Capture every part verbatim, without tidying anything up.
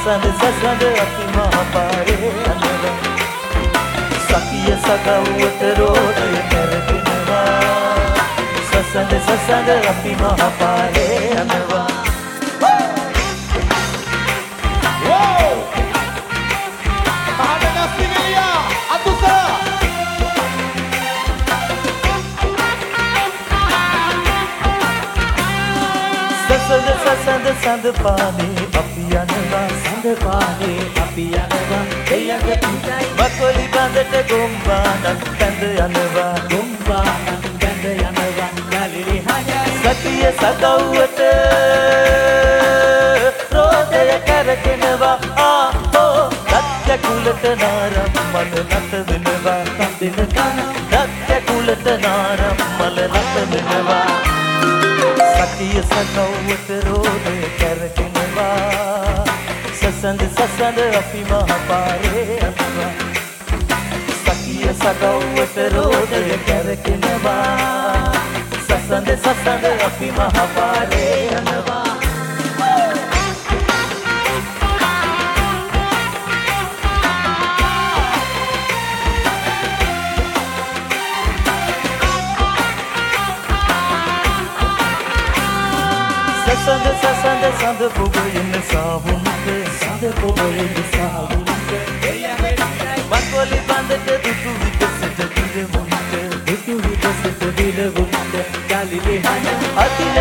සසඳ සසඳ අපි මහපාරේ යනවා සකිය සගව්වට රෝදය කරගෙනවා සසඳ සසඳ අපි මහපාරේ යනවා සසඳ සසඳ සඳ පානේ අපි යනවා සඳ පානේ අපි යනවා එයගේ පිටයි මකොලි බඳට ගොම්බානක් බඳ යනවා ගොම්බානක් බඳ යනවා ගලිලි හයයි සතිය සගව්වට රෝදය කරගෙනවා ආහෝ දත්ත කුලට නාරම් මල නත වෙනවා සඳින කන දත්ත කුලට නාරම් මල නත වෙනවා සතිය සගව්වට රෝදය කරගෙනවා සසඳ සසඳ අපි මහපාරේ යනවා සතිය සගව්වට රෝදය කරගෙනවා සසඳ සසඳ අපි මහපාරේ යනවා සසඳ සසඳ සඳ පොබින සාවුන්ට සඳ පොබින සාවුන්ට මකොලි බඳට දුටු විකසට දිලවුන්ට දුටු විකසට දිලවුන්ට ගලිලි හන අතිල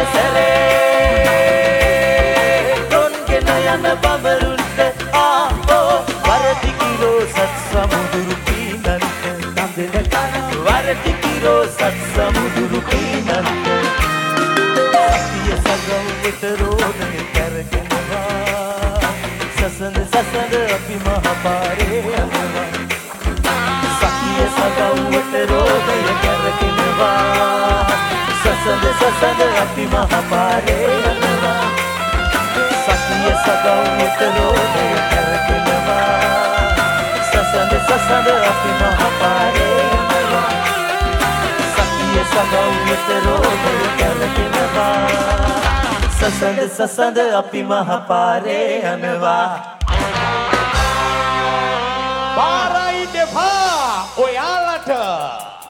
සැරේ රොන්ගෙන යන බඹරුන්ට ආහෝ වරදි කිලෝ සත් සමුදුරු පීනන්ට නන්දන කන වරදි කිලෝ සත් සමුදුරු පීනන්ට සගව්වට රෝදය කරගෙනවා සසඳ සසඳ අපි මහපාරේ යනවා සකිය සගව්වට රෝදය කරගෙනවා සසඳ සසඳ අපි මහපාරේ යනවා සකිය සගව්වට රෝදය කරගෙනවා සසඳ සසඳ අපි මහපාරේ යනවා සකිය සගව්වට රෝදය කරගෙනවා සසඳ සසඳ අපි මහපාරේ යනවා පාරයි දෙපා ඔයාලට